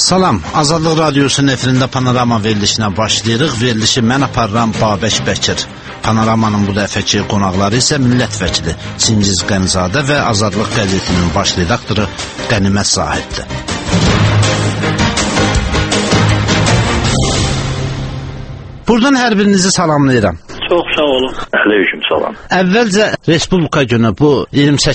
Salam, Azadlıq Radiosunun efirində Panorama verilişinə başlayırıq. Verilişi mən aparıram Babək Bəkir. Panoramanın bu dəfəki qonaqları isə millət vəkili Çingiz Qənizadə və Azadlıq qəzetinin baş redaktoru Qənimət Zahiddir. Buradan hər birinizi salamlayıram. Çox sağ olun. Aleyküm salam. Əvvəlcə Respublika günü bu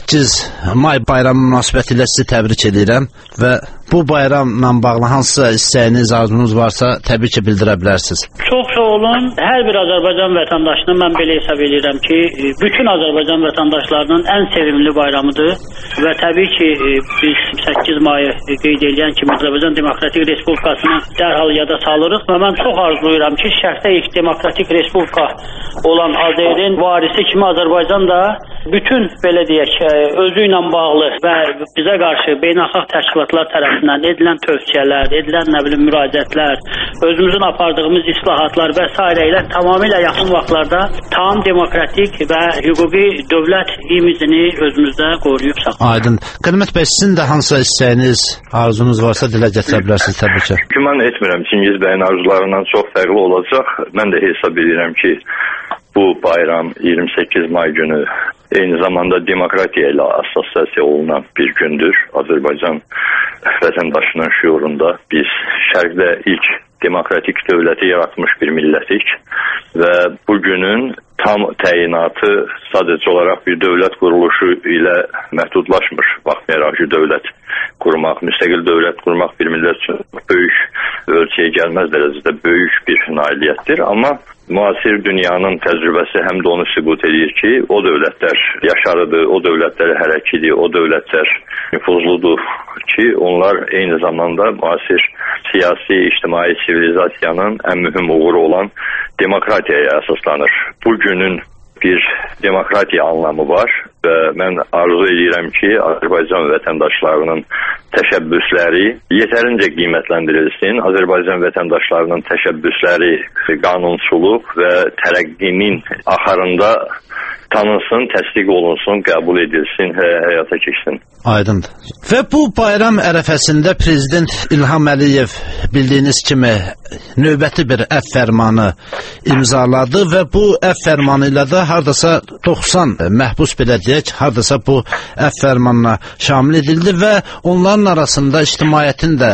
28 may bayramı münasibətilə sizi təbrik edirəm və bu bayramla bağlı hansısa istəyiniz, arzunuz varsa təbii ki bildirə bilərsiniz. Çox sağ olun. Hər bir Azərbaycan vətəndaşını mən belə hesab edirəm ki, bütün Azərbaycan vətəndaşlarının ən sevimli bayramıdır və təbii ki biz 8 mayı qeyd edən kimi Azərbaycan Demokratik Respublikasını dərhal yada salırıq və mən çox arzulayıram ki, şərqdə ilk demokratik respublika olan Azərin varisi kimi Azərbaycan da bütün belə deyək özü ilə bağlı və bizə qarşı beynəlxalq təşkilatlar tərəfindən edilən tövsiyələr, edilən müraciətlər, özümüzün apardığımız islahatlar və s. ilə tamamilə yaxın vaxtlarda tam demokratik və hüquqi dövlət imicini özümüzdə qoruyub saxlayırıq. Aydın. Qənimət bəy, sizin də hansısa istəyiniz, arzunuz varsa dilə gətirə bilərsiniz təbii ki. Güman etmirəm Çingiz bəyin arzularından çox fərqli olacaq. Mən də hesab edirəm ki, bu bayram 28 may günü eyni zamanda demokratiya ilə assosiasiya olunan bir gündür. Azərbaycan vətəndaşının şüurunda biz şərqdə ilk demokratik dövləti yaratmış bir millətik və bu günün tam təyinatı sadəcə olaraq bir dövlət quruluşu ilə məhdudlaşmır. Baxmayaraq ki, dövlət qurmaq, müstəqil dövlət qurmaq bir millət üçün böyük ölçüyə gəlməz dərəcədə böyük bir nailiyyətdir. Amma müasir dünyanın təcrübəsi həm də onu sübut edir ki, o dövlətlər yaşarıdır, o dövlətlər hərəkidir, o dövlətlər nüfuzludur ki, onlar eyni zamanda müasir siyasi, ictimai sivilizasiyanın ən mühüm uğuru olan demokratiyaya əsaslanır. Bu günün bir demokratiya anlamı var və mən arzu edirəm ki, Azərbaycan vətəndaşlarının təşəbbüsləri yetərincə qiymətləndirilsin. Azərbaycan vətəndaşlarının təşəbbüsləri qanunçuluq və tərəqqinin axarında tanınsın, təsdiq olunsun, qəbul edilsin, həyata keçsin. Aydındır. Və bu bayram ərəfəsində Prezident İlham Əliyev bildiyiniz kimi növbəti bir əfv fərmanı imzaladı və bu əfv fərmanı ilə də hardasa 90 məhbus belə deyək, hardasa bu əfv fərmanına şamil edildi və onların arasında ictimaiyyətin də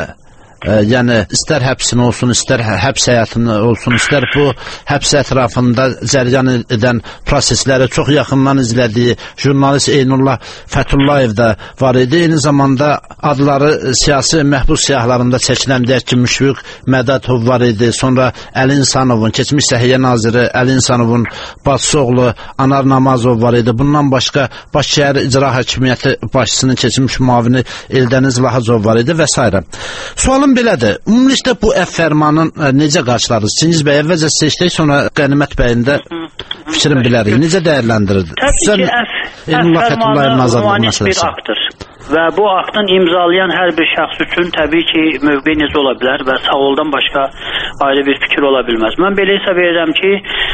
yəni istər həbsin olsun, istər həbs həyatını olsun, istər bu həbs ətrafında cəryan edən prosesləri çox yaxından izlədiyi jurnalist Eynullah Fəthullayev də var idi. Eyni zamanda adları siyasi məhbus siyahlarında çəkilən deyək ki, Müşfiq Mədətov var idi. Sonra Əli İnsanovun, keçmiş Səhiyyə Naziri Əli İnsanovun bacısı oğlu Anar Namazov var idi. Bundan başqa Bakışəhər İcra Hakimiyyəti başçısının keçmiş müavini Eldəniz Lahacov var idi və s. Sualım belədir. Ümumilikdə bu əfv fərmanın necə qarşıladınız? Çingiz bəy, əvvəlcə seçdik, sonra Qənimət bəyin də fikrin bilərik. Necə dəyərləndirirdi? Təbii ki, əfv fərmanı humanist bir aktdır. Və bu aktın imzalayan hər bir şəxs üçün təbii ki, mövqeyi necə ola bilər və sağoldan başqa ayrı bir fikir ola bilməz. Mən belə hesab edirəm ki,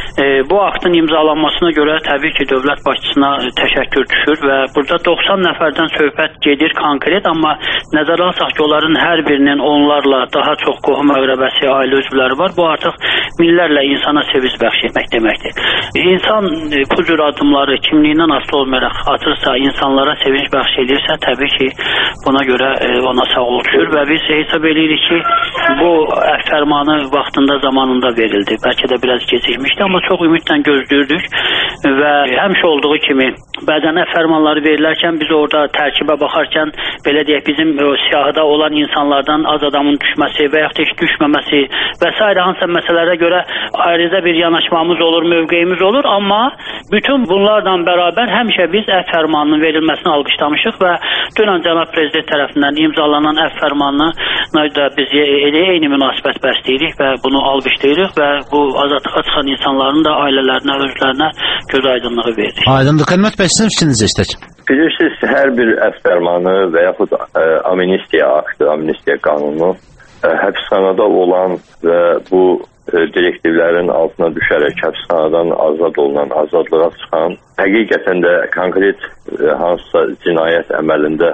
bu aktın imzalanmasına görə təbii ki, dövlət başçısına təşəkkür düşür və burada 90 nəfərdən söhbət gedir konkret, amma nəzərə alsaq ki, onların hər birinin onlarla daha çox qohum əqrəbəsi, ailə üzvləri var. Bu artıq minlərlə insana sevinç bəxş etmək deməkdir. İnsan bu cür addımları kimliyindən asılı olmayaraq atırsa, insanlara sevinç bəxş edirsə, təbii ki, buna görə ona sağolluq düşür və biz hesab edirik ki, bu əfv fərmanı vaxtında, zamanında verildi. Bəlkə də biraz gecikmişdi, amma çox ümidlə gözləyirdik və həmişə olduğu kimi bəzən əfv fərmanları verilərkən biz orada tərkibə baxarkən belə deyək, bizim siyahıda olan insanlardan az adamın düşməsi və yaxud da heç düşməməsi və s. hansısa məsələlərə görə ayrıca bir yanaşmamız olur, mövqeyimiz olur, amma bütün bunlarla bərabər həmişə biz əfv fərmanının verilməsini alqışlamışıq və dünən cənab prezident tərəfindən imzalanan əfv fərmanına da biz eyni münasibət bəsləyirik və bunu alqışlayırıq və bu azadlığa çıxan insanların da ailələrinə, özlərinə göz aydınlığı veririk. Aydındır. Qənimət bəy, sizin fikrinizi istək. Bilirsiniz, hər bir əfv fərmanı və yaxud amnistiya aktı, amnistiya qanunu həbsxanada olan və bu direktivlərin altına düşərək həbsxanadan azad olunan, azadlığa çıxan, həqiqətən də konkret hansısa cinayət əməlində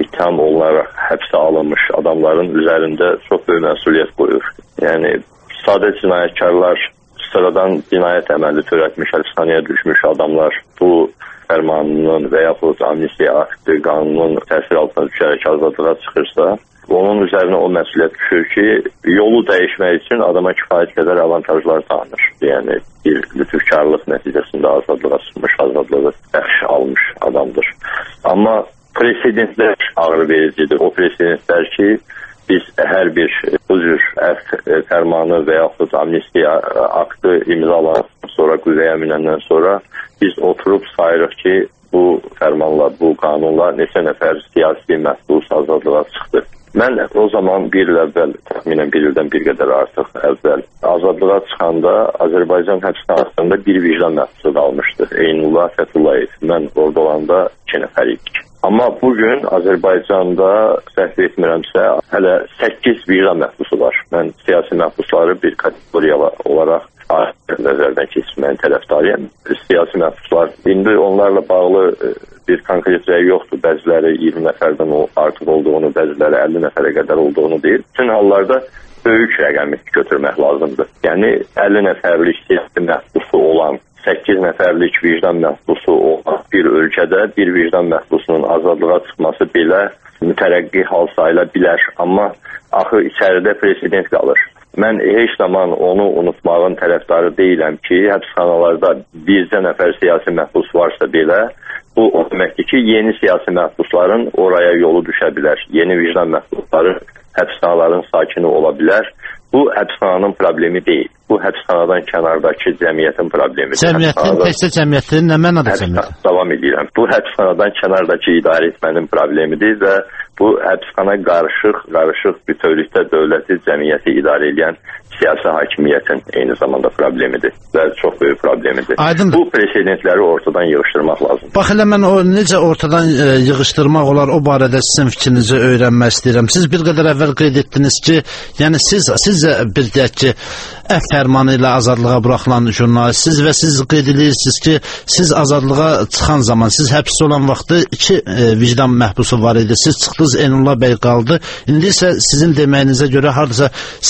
itham olunaraq həbsə alınmış adamların üzərində çox böyük məsuliyyət qoyur. Yəni sadə cinayətkarlar, sıradan cinayət əməli törətmiş, həbsxanaya düşmüş adamlar bu fərmanının və yaxud amnistiya aktı qanunun təsir altına düşərək azadlığa çıxırsa, onun üzərinə o məsuliyyət düşür ki, yolu dəyişmək üçün adama kifayət qədər avantajlar tanınır. Yəni bir lütufkarlıq nəticəsində azadlığa çıxmış, azadlığı bəxş almış adamdır. Amma presedentlər ağır vericidir. O presedentlər ki, biz hər bir bu cür fərmanı və yaxud amnistiya aktı imzalanan sonra, qüvvəyə minəndən sonra biz oturub sayırıq ki, bu fərmanla, bu qanunla neçə nəfər siyasi məhbus azadlığa çıxdı. Mən o zaman bir il əvvəl, təxminən bir ildən bir qədər artıq əvvəl azadlığa çıxanda Azərbaycan həbsxanasında bir vicdan məhbusu qalmışdı. Eynullah Fəthullayev. Mən orada olanda 2 nəfər idik. Amma bugün Azərbaycanda səhv etmirəmsə hələ 8 vicdan məhbusu var. Mən siyasi məhbusları bir kategoriya olaraq nəzərdən keçirməyin tərəfdarıyam. Siyasi məhbuslar, indi onlarla bağlı bir konkret rəy yoxdur. Bəziləri 20 nəfərdən artıq olduğunu, bəziləri 50 nəfərə qədər olduğunu deyir. Bütün hallarda böyük rəqəmi götürmək lazımdır. Yəni 50 nəfərlik siyasi məhbusu olan, 8 nəfərlik vicdan məhbusu olan bir ölkədə bir vicdan məhbusunun azadlığa çıxması belə mütərəqqi hal sayıla bilər. Amma axı içəridə president qalır. Mən heç zaman onu unutmağın tərəfdarı deyiləm ki, həbsxanalarda bircə nəfər siyasi məhbus varsa belə, bu o deməkdir ki, yeni siyasi məhbusların oraya yolu düşə bilər. Yeni vicdan məhbusları həbsxanaların sakini ola bilər. Bu həbsxananın problemi deyil. Bu həbsxanadan kənardakı cəmiyyətin problemidir. Cəmiyyətin, təkcə cəmiyyətin, nə mənada cəmiyyətin? Davam edirəm. Bu həbsxanadan kənardakı idarə etmənin problemidir və bu həbsxana qarışıq bütövlükdə dövləti, cəmiyyəti idarə edən siyasi hakimiyyətin eyni zamanda problemidir və çox böyük problemidir. Aydındır. Bu presedentləri ortadan yığışdırmaq lazımdır. Bax elə mən o necə ortadan yığışdırmaq olar, o barədə sizin fikrinizi öyrənmək istəyirəm. Siz bir qədər əvvəl qeyd etdiniz ki, yəni siz bir deyək ki, fərmanı ilə azadlığa buraxılan jurnalistsiz və siz qeyd edirsiniz ki, siz azadlığa çıxan zaman, siz həbsdə olan vaxtı 2 vicdan məhbusu var idi. Siz çıxdınız, Eynullah bəy qaldı. İndi isə sizin deməyinizə görə hardasa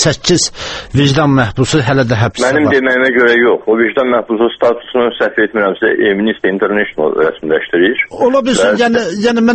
8 vicdan məhbusu hələ də həbsdə var. Mənim deməyimə görə yox. O vicdan məhbusu statusunu səhv etmirəmsə Amnesty International rəsmiləşdirir. Ola bilsin. Yəni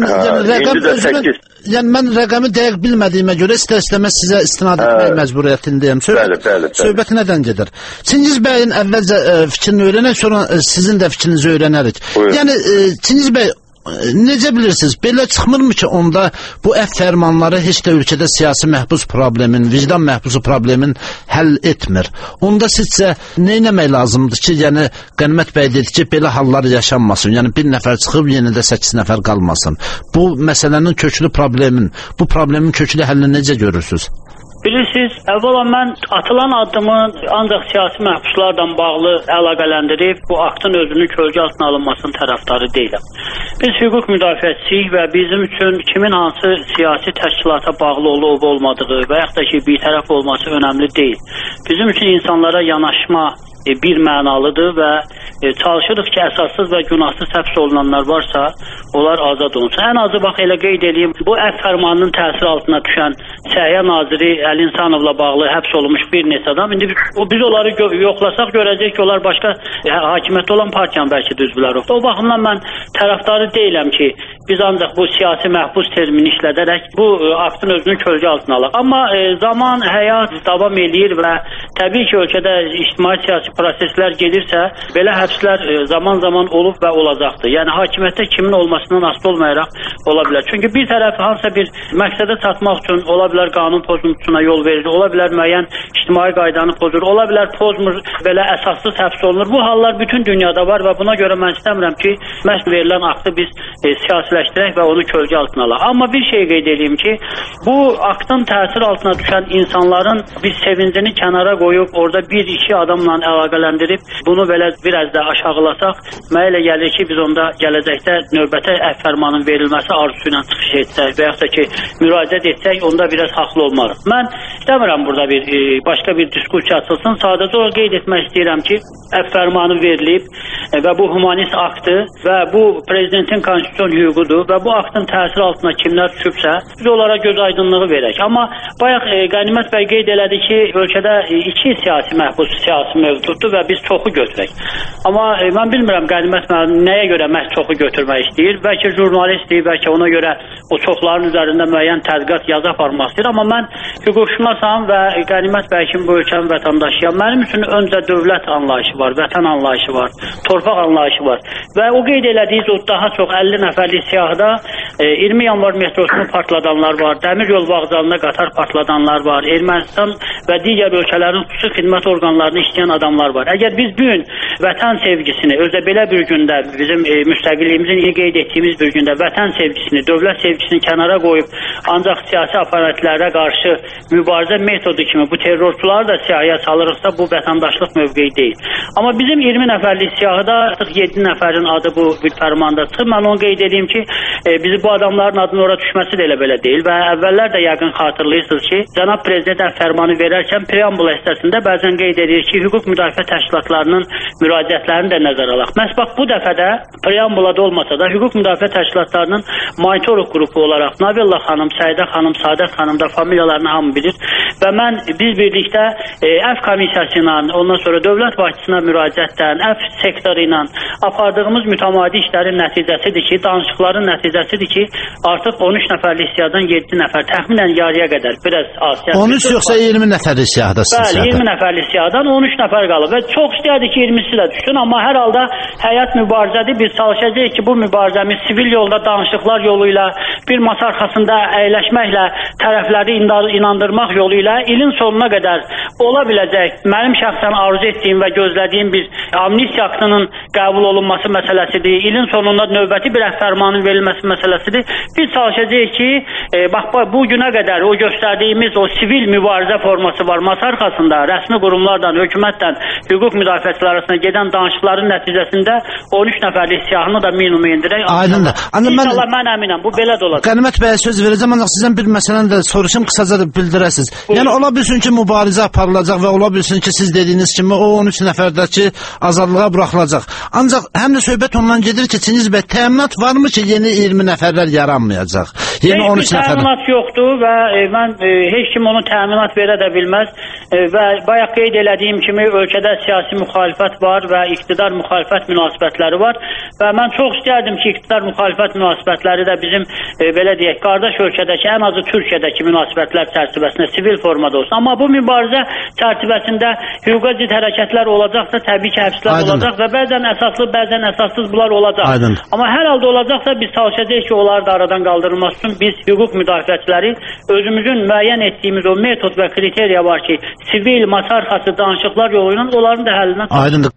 mən rəqəmi dəqiq bilmədiyimə görə istər-istəməz sizə istinad etmək məcburiyyətindəyəm. Söhbət nədən gedir? Çingiz bəyin əvvəlcə fikrini öyrənək, sonra sizin də fikrinizi öyrənərik. Yəni Çingiz bəy, necə bilirsiniz, belə çıxmırmı ki, onda bu fərmanları heç də ölkədə siyasi məhbus problemin, vicdan məhbusu problemin həll etmir. Onda sizcə nə etmək lazımdır ki, yəni Qənimət bəy dedi ki, belə hallar yaşanmasın. Yəni bir nəfər çıxıb, yenə də 8 nəfər qalmasın. Bu məsələnin köklü problemin, bu problemin köklü həllini necə görürsünüz? Bilirsiniz, əvvəla mən atılan addımın ancaq siyasi məhbuslarla bağlı əlaqələndirib bu aktın özünün kölgə altına alınmasının tərəfdarı deyiləm. Biz hüquq müdafiəçisiyik və bizim üçün kimin hansı siyasi təşkilata bağlı olub-olmadığı və yaxud da ki, bir tərəf olması önəmli deyil. Bizim üçün insanlara yanaşma bir mənalıdır və çalışırıq ki, əsassız və günahsız həbs olunanlar varsa, onlar azad olunsun. Ən azı bax elə qeyd edeyim, bu fərmanının təsir altına düşən Səhiyyə naziri Əli İnsanovla bağlı həbs olunmuş bir neçə adam. İndi biz onları yoxlasaq görəcək ki, onlar başqa hakimiyyətdə olan partiyanın bəlkə də üzvləri yoxdur. O baxımdan mən tərəfdarı deyiləm ki, biz ancaq bu siyasi məhbus termini işlədərək bu aktın özünü kölgə altına alaq. Amma zaman, həyat davam edir və təbii ki, ölkədə ictimai siyasi proseslər gedirsə, belə həbslər zaman-zaman olub və olacaqdır. Yəni hakimiyyətdə kimin olmasından asılı olmayaraq ola bilər. Çünki bir tərəf hansısa bir məqsədə çatmaq üçün ola bilər qanun pozuntusuna yol verir, ola bilər müəyyən ictimai qaydanı pozur, ola bilər pozmur, belə əsassız həbs olunur. Bu hallar bütün dünyada var və buna görə mən istəmirəm ki, məhz verilən aktı biz siyasiləşdirək və onu kölgə altına alaq. Amma bir şey qeyd edeyim ki, bu aktın təsir altına düşən insanların biz sevincini kənara qoyub, orada bir iki adamla əlaqələndirib, bunu belə biraz də aşağılasaq, mənə elə gəlir ki, biz onda gələcəkdə növbəti əfv fərmanının verilməsi arzusu ilə çıxış etsək və yaxud da ki, müraciət etsək, onda biraz haqlı olmarıq. Mən istəmirəm burada başqa bir diskussiya açılsın. Sadəcə o qeyd etmək istəyirəm ki, əfv fərmanı verilib və bu humanist aktdır və bu prezidentin konstitusiyon hüququdur və bu aktın təsiri altına kimlər düşübsə, biz onlara göz aydınlığı verək. Amma bayaq Qənimət bəy qeyd elədi ki, ölkədə 2 siyasi məhbus siyasi mövcuddur və biz çoxu götürək. Amma mən bilmirəm Qənimət nəyə görə məhz çoxu götürmək istəyir. Bəlkə jurnalistdir, bəlkə ona görə o çoxların üzərində müəyyən tədqiqat yazı aparmaq istəyir. Amma mən hüquqşünasam və Qənimət bəy kimi bu ölkənin vətəndaşıyam. Mənim üçün öncə dövlət anlayışı var, vətən anlayışı var, torpaq anlayışı var. Və o qeyd elədiyiz o daha çox 50 nəfərlik siyahıda 20 yanvar metrosunu partladanlar var, dəmir yol vağzalına qatar partladanlar var, Ermənistan və digər ölkələrin xüsusi xidmət orqanlarını işləyən adamlar var. Əgər biz bu gün vətən sevgisini, özdə belə bir gündə, bizim müstəqilliyimizin qeyd etdiyimiz bir gündə vətən sevgisini, dövlət sevgisini kənara qoyub, ancaq siyasi aparatlara qarşı mübarizə metodu kimi bu terrorçuları da siyahıya salırıqsa, bu vətəndaşlıq mövqeyi deyil. Amma bizim 20 nəfərlik siyahıda artıq 7 nəfərin adı bu bir fərmanda çıxır. Mən onu qeyd edeyim ki, bizi bu adamların adının ora düşməsi də elə belə deyil və əvvəllər də yəqin xatırlayırsınız ki, cənab prezident fərmanı verərkən preambul hissəsində bəzən qeyd edir ki, hüquq müdafiə təşkilatlarının müraciətlərini də nəzərə alaq. Məhz bax bu dəfədə preambulada olmasa da hüquq müdafiə təşkilatlarının monitoruq qrupu olaraq Navilla xanım, Səidə xanım, Sadət xanım da familiyalarını hamı bilir və biz birlikdə əfv komissiyası ilə, ondan sonra dövlət başçısına müraciətdən, əfv sektoru ilə apardığımız mütəmadi işlərin nəticəsidir ki, danışıqların nəticəsidir ki, artıq 13 nəfərlik siyahıdan 7 nəfər, təxminən yarıya qədər, biraz az. 13 yoxsa 20 nəfərlik siyahıdasın? Bəli, 20 nəfərlik siyahıdan 13 nəfər qalıb və çox istəyərdi ki, 20'si də düşsün, amma hər halda həyat mübarizədir. Biz çalışacağıq ki, bu mübarizəmiz sivil yolda, danışıqlar yolu ilə, bir masa arxasında əyləşməklə, tərəfləri inandırmaq yolu ilə ilin sonuna qədər ola biləcək, mənim şəxsən arzu etdiyim və gözlədiyim bir amnistiya aktının qəbul olunması məsələsidir. İlin sonunda növbəti bir əfv fərmanının verilməsi məsələsidir. Biz çalışacağıq ki, bu günə qədər o göstərdiyimiz o sivil mübarizə forması var. Masa arxasında rəsmi qurumlardan, hökumətdən, hüquq müdafiəçiləri arasında gedən danışıqların nəticəsində 13 nəfərlik siyahını da minimuma endirək. Aydındır. İnşallah mən əminəm, bu belə də olacaq. Qənimət bəyə söz verəcəm, ancaq sizdən bir məsələni də soruşum, qısaca da bildirəsiniz. Yəni ola bilsin ki, mübarizə aparılacaq və ola bilsin ki, siz dediyiniz kimi o 13 nəfərdəki azadlığa buraxılacaq. Ancaq həm də söhbət ondan gedir ki, Çiniz bəy, təminat varmı ki, yeni 20 nəfərlər yaranmayacaq? Yeni 13 nəfərlər. Təminat yoxdur və mən heç kim onu təminat verə də bilməz və bayaq qeyd elədiyim kimi ölkədə siyasi müxalifət var və iqtidar müxalifət münasibətləri var və mən çox istərdim ki, iqtidar müxalifət münasibətləri də bizim belə deyək, qardaş ölkədəki, ən azı Türkiyədəki münasibətlər çərçivəsində sivil formada olsun. Amma bu mübarizə çərçivəsində hüquqa zid hərəkətlər olacaqsa, təbii ki, həbslər olacaq və bəzən əsaslı, bəzən əsassız bunlar olacaq. Aydın. Amma hər halda olacaqsa biz çalışacağıq ki, onları da aradan qaldırılması üçün biz hüquq müdafiəçiləri özümüzün müəyyən etdiyimiz o metod və kriteriya var ki, sivil, masa arxası danışıqlar yolu ilə onların da həllinə. Aydındır.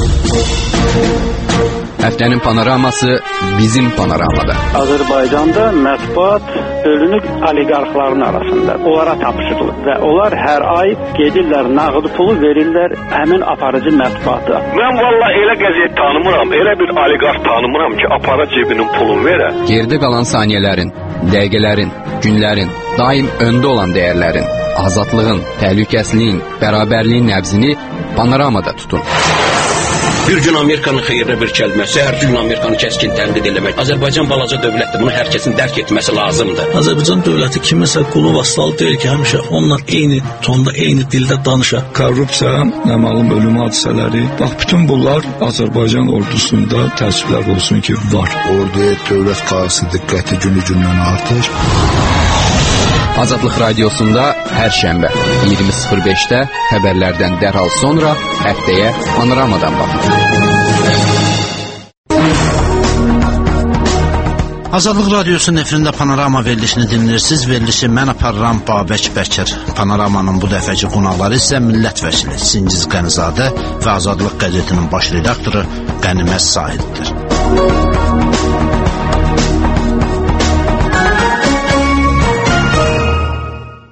Həftənin panoraması bizim panoramada. Azərbaycanda mətbuat bölünüb oliqarxların arasında. Onlara tapşırılır və onlar hər ay gedirlər, nağd pulu verirlər həmin aparıcı mətbuata. Mən vallahi elə qəzet tanımıram, elə bir oliqarx tanımıram ki, apara cebinin pulunu verə. Gerdə qalan saniyələrin, dəqiqələrin, günlərin, daim öndə olan dəyərlərin, azadlığın, təhlükəsizliyin, bərabərliyin nəbzini panoramada tutun. Bir gün Amerikanın xeyrinə bir kəlməsi, hər gün Amerikanı kəskin tənqid eləmək. Azərbaycan balaca dövlətdir, bunu hər kəsin dərk etməsi lazımdır. Azərbaycan dövləti kiməsə qulu vasalı deyil ki, həmişə onunla eyni tonda, eyni dildə danışa. Korrupsiya, nəmalım ölüm hadisələri, bax bütün bunlar Azərbaycan ordusunda təəssüflər olsun ki, var. Orduya dövlət qarşısı diqqəti günü-gündən artır. Azadlıq Radiosunda hər şənbə 20:05-də xəbərlərdən dərhal sonra həftəyə panoramadan baxın. Azadlıq Radiosunun efirində panorama verilişini dinləyirsiniz. Verilişi mən aparıram Babək Bəkir. Panoramanın bu dəfəki qonaqları isə millət vəkili Singiz Qənizadə və Azadlıq qəzetinin baş redaktoru Qənimət Sahiddir.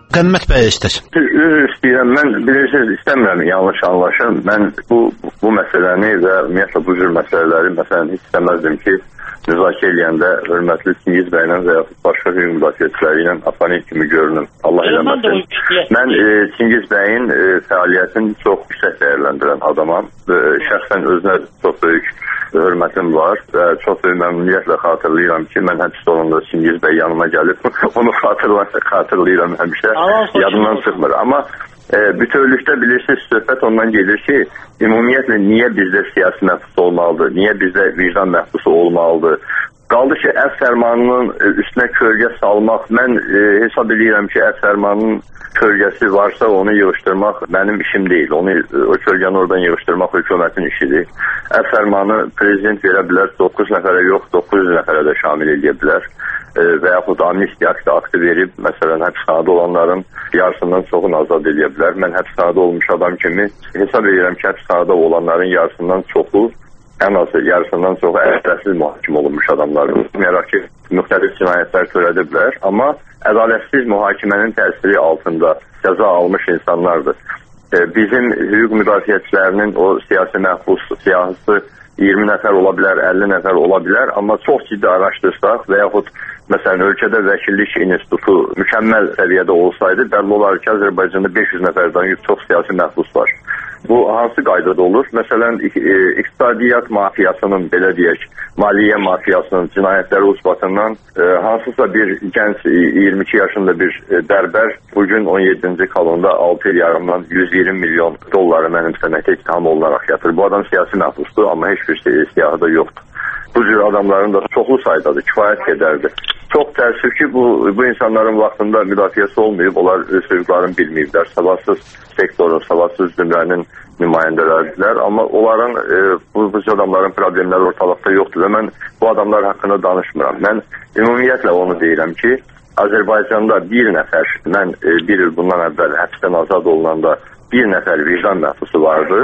Qənimət bəy işdir. Üzr istəyirəm, mən bilirsiniz istəmirəm yanlış anlaşım. Mən bu məsələni və ümumiyyətlə bu cür məsələləri məsələn heç istəməzdim ki, müzakirə edəndə hörmətli Çingiz bəylə və yaxud başqa hüquq müdafiəçiləri ilə oponent kimi görünüm. Allah eləməsin. Mən Çingiz bəyin fəaliyyətini çox yüksək dəyərləndirən adamam. Şəxsən özünə çox böyük hörmətim var və çox böyük məmnuniyyətlə xatırlayıram ki, mən həbsdə olanda Çingiz bəy yanıma gəlib, onu xatırlayıram həmişə, yadımdan çıxmır. Amma bütövlükdə bilirsiniz, söhbət ondan gedir ki, ümumiyyətlə niyə bizdə siyasi məhbus olmalıdır, niyə bizdə vicdan məhbusu olmalıdır? Qaldı ki, əf fərmanının üstünə kölgə salmaq, mən hesab edirəm ki, əf fərmanının kölgəsi varsa onu yığışdırmaq mənim işim deyil. O kölgəni oradan yığışdırmaq hökumətin işidir. Əf fərmanı prezident verə bilər, 9 nəfərə yox, 900 nəfərə də şamil edə bilər. Və yaxud amnistiya aktı verib, məsələn, həbsxanada olanların yarısından çoxunu azad edə bilər. Mən həbsxanada olmuş adam kimi hesab edirəm ki, həbsxanada olanların yarısından çoxu, ən azı yarısından çoxu ədaletsiz mühakim olunmuş adamlardır. Unutmayaraq ki, müxtəlif cinayətlər törədiblər, amma ədalətsiz mühakimənin təsiri altında cəza almış insanlardır. Bizim hüquq müdafiəçilərinin o siyasi məhbus siyahısı 20 nəfər ola bilər, 50 nəfər ola bilər, amma çox ciddi araşdırsaq və yaxud məsələn, ölkədə vəkillik institutu mükəmməl səviyyədə olsaydı, bəlli olar ki, Azərbaycanda 500 nəfərdən çox siyasi məhbus var. Bu hansı qaydada olur? Məsələn, iqtisadiyyat mafiyasının, belə deyək, maliyyə mafiyasının cinayətləri ucbatından hansısa bir gənc 22 yaşında bir bərbər bugün 17-ci kolonda 6 il yarımdan 120 milyon dolları mənimsəməkdə ittiham olunaraq yatır. Bu adam siyasi məhbusdur, amma heç bir siyahıda yoxdur. Bu cür adamların da çoxlu saydadır, kifayət qədərdir. Çox təəssüf ki, bu insanların vaxtında müdafiəsi olmayıb, onlar öz hüquqlarını bilməyiblər, savadsız sektorun, savadsız zümrənin nümayəndələridirlər, amma onların, bu adamların problemləri ortalıqda yoxdur və mən bu adamlar haqqında danışmıram. Mən ümumiyyətlə onu deyirəm ki, Azərbaycanda bir nəfər, mən bir il bundan əvvəl həbsdən azad olunanda bir nəfər vicdan məhbusu vardı.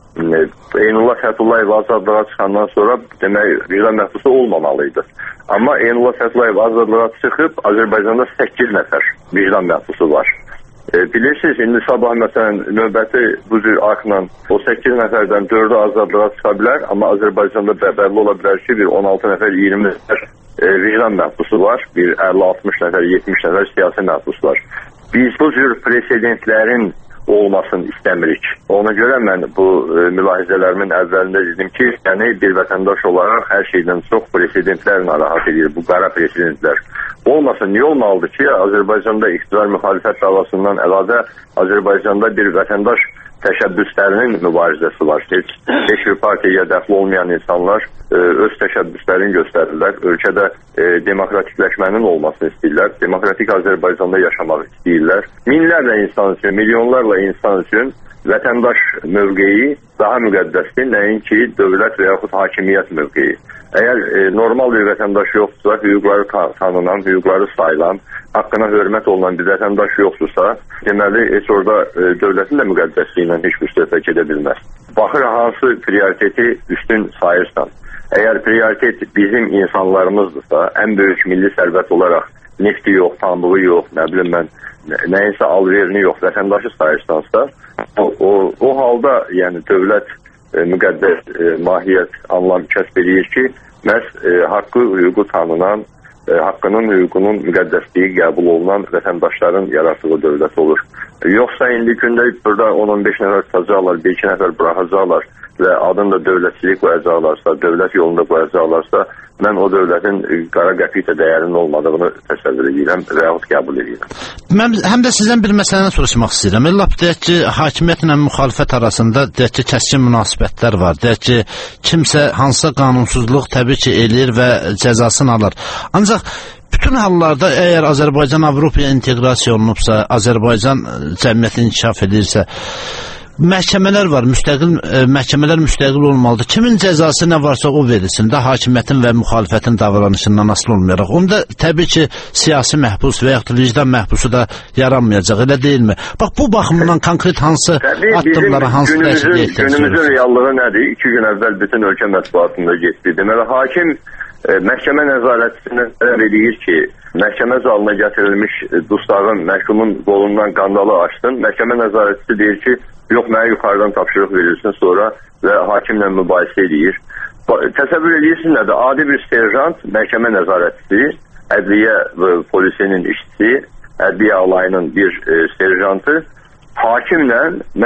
Eynullah Fəthullayev azadlığa çıxandan sonra demək vicdan məhbusu olmamalıydı. Amma Eynullah Fəthullayev azadlığa çıxıb Azərbaycanda 8 nəfər vicdan məhbusu var. Bilirsiniz, indi sabah məsələn növbəti bu cür akla o 8 nəfərdən 4'ü azadlığa çıxa bilər, amma Azərbaycanda bəlli ola bilər ki, bir 16 nəfər, 20 nəfər vicdan məhbusu var, bir 50-60 nəfər, 70 nəfər siyasi məhbus var. Biz bu cür presedentlərin olmasını istəmirik. Ona görə mən bu mülahizələrimin əvvəlində dedim ki, yəni bir vətəndaş olaraq hər şeydən çox presidentlər narahat edir, bu qara presidentlər. Olmasın, niyə olmalıdır ki, Azərbaycanda iqtidar müxalifət davasından əlavə Azərbaycanda bir vətəndaş təşəbbüslərinin mübarizəsi var. Heç bir partiyaya dəxil olmayan insanlar öz təşəbbüslərini göstərirlər. Ölkədə demokratikləşmənin olmasını istəyirlər. Demokratik Azərbaycanda yaşamaq istəyirlər. Minlərlə insan üçün, milyonlarla insan üçün vətəndaş mövqeyi daha müqəddəsdir, nəinki dövlət və yaxud hakimiyyət mövqeyi. Əgər normal bir vətəndaş yoxdursa, hüquqları tanınan, hüquqları sayılan, haqqına hörmət olunan bir vətəndaş yoxdursa, deməli, heç orada dövlətin də müqəddəsliyi ilə heç bir söhbət gedə bilməz. Baxır, hansı prioriteti üstün sayırsan. Əgər prioritet bizim insanlarımızdırsa, ən böyük milli sərvət olaraq nefti yox, pambığı yox, nə bilim mən, nəyinsə alverini yox, vətəndaşı sayırsansa, o halda yəni dövlət müqəddəs mahiyyət anlam kəsb edir ki, məhz haqqı, hüququ tanınan, haqqının, hüququnun müqəddəsliyi qəbul olunan vətəndaşların yaratdığı dövlət olur. Yoxsa indi gündə burada 10-15 nəfər tutacaqlar, 1-2 nəfər buraxacaqlar və adını da dövlətçilik qoyacaqlarsa, dövlət yolunda qoyacaqlarsa, mən o dövlətin qara qəpikdə dəyərinin olmadığını təsəvvür edirəm və yaxud qəbul edirəm. Mən həm də sizdən bir məsələni soruşmaq istəyirəm. Lap deyək ki, hakimiyyətlə müxalifət arasında deyək ki, kəskin münasibətlər var. Deyək ki, kimsə hansısa qanunsuzluq təbii ki, eləyir və cəzasını alır. Ancaq bütün hallarda əgər Azərbaycan Avropaya inteqrasiya olunubsa, Azərbaycan cəmiyyəti inkişaf edirsə, məhkəmələr var, məhkəmələr müstəqil olmalıdır. Kimin cəzası nə varsa o verilsin də, hakimiyyətin və müxalifətin davranışından asılı olmayaraq. Onda təbii ki, siyasi məhbus və yaxud vicdan məhbusu da yaranmayacaq, elə deyilmi? Bax, bu baxımdan konkret hansı addımlara, hansı dəyişikliyə ehtiyac var? Günümüzün reallığı nədir? 2 gün əvvəl bütün ölkə mətbuatında getdi. Deməli, hakim məhkəmə nəzarətçisindən tələb edir ki, məhkəmə zalına gətirilmiş dustağın məhkumun qolundan qandalı açsın. Məhkəmə nəzarətçisi deyir ki, yox, mənə yuxarıdan tapşırıq verilsin sonra və hakimlə mübahisə edir. Təsəvvür edirsiniz nədir? Adi bir serjant, məhkəmə nəzarətçisi, ədliyyə polisinin işçisi, ədliyyə alayının bir serjantı hakimlə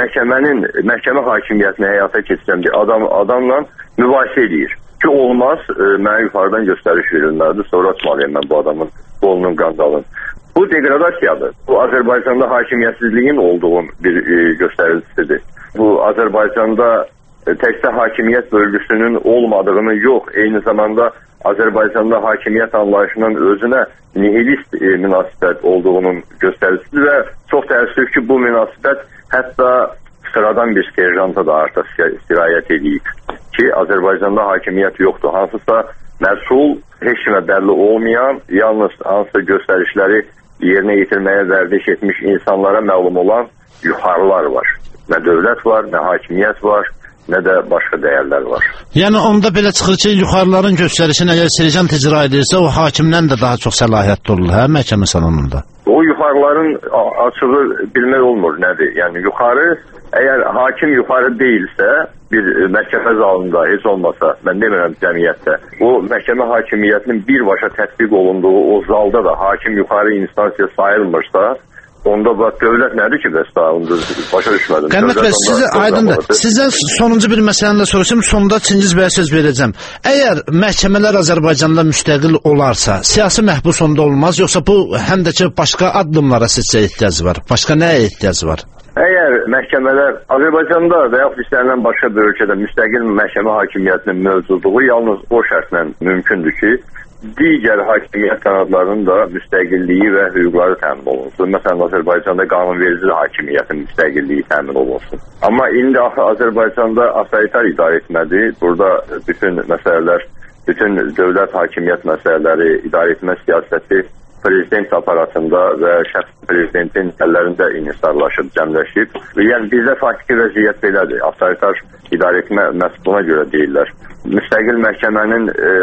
məhkəmə hakimiyyətini həyata keçirən bir adamla mübahisə edir. Ki olmaz, mənə yuxarıdan göstəriş verilməlidir, sonra atmalıyım mən bu adamın qolunun qandalını. Bu degradasiyadır. Bu Azərbaycanda hakimiyyətsizliyin olduğu bir göstəricisidir. Bu Azərbaycanda təkcə hakimiyyət bölgüsünün olmadığını yox, eyni zamanda Azərbaycanda hakimiyyət anlayışının özünə nihilist münasibət olduğunun göstəricisidir və çox təəssüf ki, bu münasibət hətta sıradan bir serjanta da artıq sirayət edib ki, Azərbaycanda hakimiyyət yoxdur. Hansısa məsul, heç kimə bəlli olmayan, yalnız hansısa göstərişləri yerinə yetirməyə vərdiş etmiş insanlara məlum olan yuxarılar var. Nə dövlət var, nə hakimiyyət var, nə də başqa dəyərlər var. Yəni onda belə çıxır ki, yuxarıların göstərişini əgər serjant icra edirsə, o hakimdən də daha çox səlahiyyətli olur, hə, məhkəmə salonunda? O yuxarıların açığı bilmək olmur, nədir? Yəni yuxarı, əgər hakim yuxarı deyilsə, bir məhkəmə zalında heç olmasa, mən demirəm cəmiyyətdə, o məhkəmə hakimiyyətinin birbaşa tətbiq olunduğu o zalda da hakim yuxarı instansiya sayılmırsa, onda dövlət nədir ki, bəs daha başa düşmədim. Qəmmət bəy, sizə aydındır. Sizdən sonuncu bir məsələni də soruşayım, sonunda Çingiz bəyə söz verəcəm. Əgər məhkəmələr Azərbaycanda müstəqil olarsa, siyasi məhbus onda olmaz, yoxsa bu həm də ki, başqa addımlara sizcə ehtiyac var? Başqa nəyə ehtiyac var? Əgər məhkəmələr Azərbaycanda və yaxud istənilən başqa bir ölkədə müstəqil məhkəmə hakimiyyətinin mövcudluğu yalnız o şərtlə mümkündür ki, digər hakimiyyət qanadlarının da müstəqilliyi və hüquqları təmin olunsun. Məsələn, Azərbaycanda qanunverici hakimiyyətin müstəqilliyi təmin olunsun. Amma indi Azərbaycanda autoritar idarəetmədir. Burada bütün məsələlər, bütün dövlət hakimiyyət məsələləri, idarəetmə siyasəti prezident aparatında və şəxs prezidentin əllərində inhisarlaşıb, cəmləşib. Yəni bizdə faktiki vəziyyət belədir. Autoritar idarəetmə məhz buna görə deyirlər. Müstəqil məhkəmənin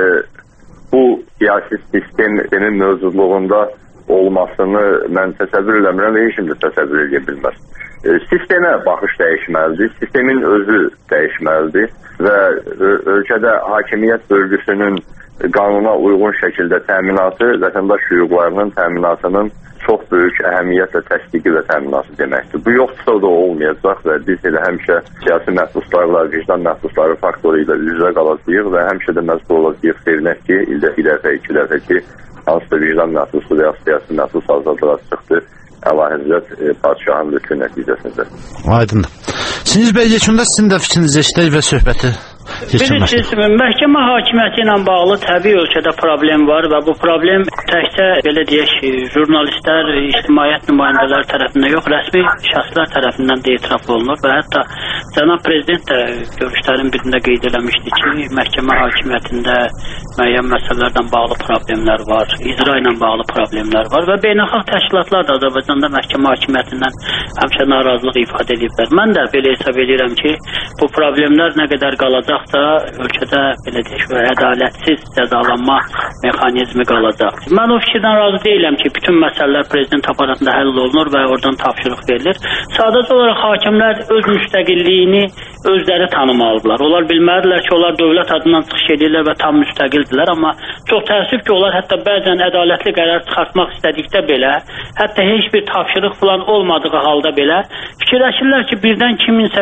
bu siyasi sistemin mövcudluğunda olmasını mən təsəvvür eləmirəm və heç kim də təsəvvür edə bilməz. Sistemə baxış dəyişməlidir, sistemin özü dəyişməlidir və ölkədə hakimiyyət bölgüsünün qanuna uyğun şəkildə təminatı, vətəndaş hüquqlarının təminatının çox böyük əhəmiyyətlə təsdiqi və təminatı deməkdir. Bu yoxdursa da olmayacaq və biz elə həmişə siyasi məhbuslarla, vicdan məhbusları faktoru ilə üz-üzə qalacağıq və həmişə də məcbur olacağıq sevinək ki, ildə bir dəfə, 2 dəfə ki, hansısa vicdan məhbusu və ya siyasi məhbus azadlığa çıxdı. Əlahəzrət padişahın lütfü nəticəsində. Aydındır. Çingiz bəy, yekunda sizin də fikrinizi eşitək və söhbəti bilirsiniz, məhkəmə hakimiyyəti ilə bağlı təbii ölkədə problem var və bu problem təkcə belə deyək, jurnalistlər, ictimaiyyət nümayəndələri tərəfindən yox, rəsmi şəxslər tərəfindən də etiraf olunur və hətta cənab prezident də görüşlərin birində qeyd eləmişdi ki, məhkəmə hakimiyyətində müəyyən məsələlərdən bağlı problemlər var, icra ilə bağlı problemlər var və beynəlxalq təşkilatlar da Azərbaycanda məhkəmə hakimiyyətindən həmişə narazılıq ifadə ediblər. Mən də belə hesab edirəm ki, bu problemlər nə qədər qalacaqsa, ölkədə belə deyək, ədalətsiz cəzalanma mexanizmi qalacaq. Mən o fikirdən razı deyiləm ki, bütün məsələlər prezident aparatında həll olunur və oradan tapşırıq verilir. Sadəcə olaraq hakimlər öz müstəqilliyini özləri tanımalıdırlar. Onlar bilməlidirlər ki, onlar dövlət adından çıxış edirlər və tam müstəqildirlər, amma çox təəssüf ki, onlar hətta bəzən ədalətli qərar çıxartmaq istədikdə belə, hətta heç bir tapşırıq falan olmadığı halda belə fikirləşirlər ki, birdən kimsə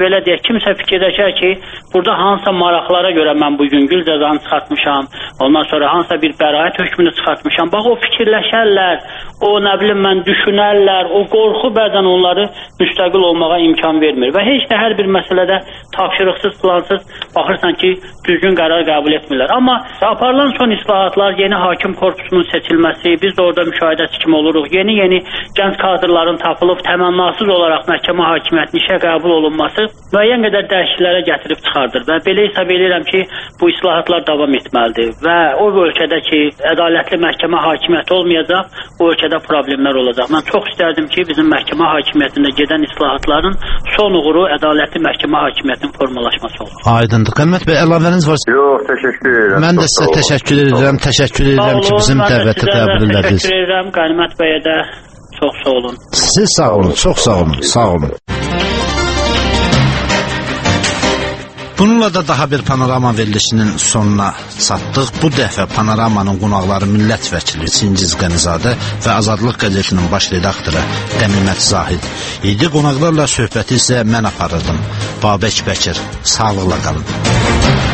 fikirləşər ki, burada hansısa maraqlara görə mən bugün gül cəzanı çıxartmışam, ondan sonra hansısa bir bəraət hökmünü çıxartmışam. Bax, o fikirləşərlər, o nə bilim mən düşünərlər, o qorxu bəzən onları müstəqil olmağa imkan vermir və heç də hər bir məsələdə tapşırıqsız, plansız baxırsan ki, düzgün qərar qəbul etmirlər. Amma aparılan son islahatlar, yeni hakim korpusunun seçilməsi, biz də orada müşahidəçi kimi oluruq, yeni gənc kadrların tapılıb təmənnasız olaraq məhkəmə hakimiyyətinin işə qəbul olunması müəyyən qədər dəyişikliklərə gətirib çıxardır və belə hesab edirəm ki, bu islahatlar davam etməlidir və o ölkədə ki, ədalətli məhkəmə hakimiyyəti olmayacaq, o ölkədə problemlər olacaq. Mən çox istərdim ki, bizim məhkəmə hakimiyyətində gedən islahatların son uğuru ədalətli dövləti məhkəmə hakimiyyətinin formalaşması olur. Aydındır. Qənimət bəy, əlavəniz var? Yox, təşəkkür edirəm. Mən də sizə təşəkkür edirəm. Təşəkkür edirəm ki, bizim dəvəti qəbul elədiniz. Təşəkkür edirəm Qənimət bəyə də. Çox sağ olun. Siz sağ olun, çox sağ olun. Sağ olun. Bununla da daha bir panorama verilişinin sonuna çatdıq. Bu dəfə panoramanın qonaqları millət vəkili Çingiz Qənizadə və Azadlıq qəzetinin baş redaktoru Qənimət Zahid idi. Qonaqlarla söhbəti isə mən aparırdım. Babək Bəkir. Sağlıqla qalın.